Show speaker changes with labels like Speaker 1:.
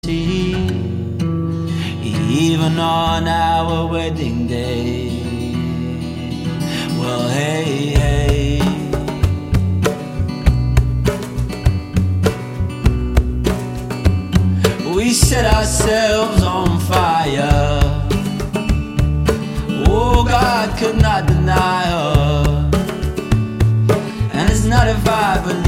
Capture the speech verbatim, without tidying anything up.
Speaker 1: see, even on our wedding day. Well, hey, hey, we set ourselves on fire. Oh, God could not deny her, and it's not a vibe.